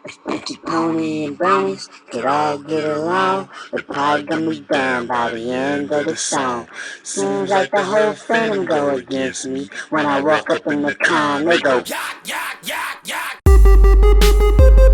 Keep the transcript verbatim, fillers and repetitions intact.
Sticky pony and brownies could all get along. The pie gun was done by the end of the song. Seems like the whole fandom go against me. When I walk up in the con, they go yak, yak, yak, yak.